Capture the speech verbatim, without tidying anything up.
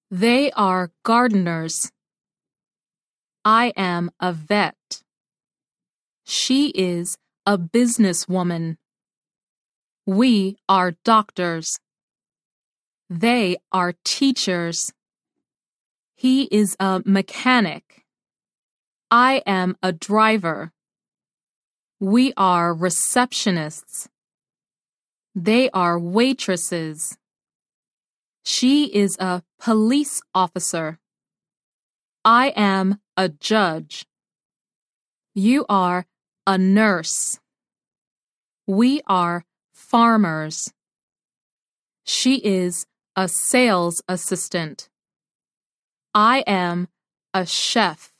They are gardeners. I am a vet. She is a businesswoman. We are doctors. They are teachers. He is a mechanic. I am a driver. We are receptionists. They are waitresses. She is a police officer. I am a judge. You are a nurse. We are farmers. She is a sales assistant. I am a chef.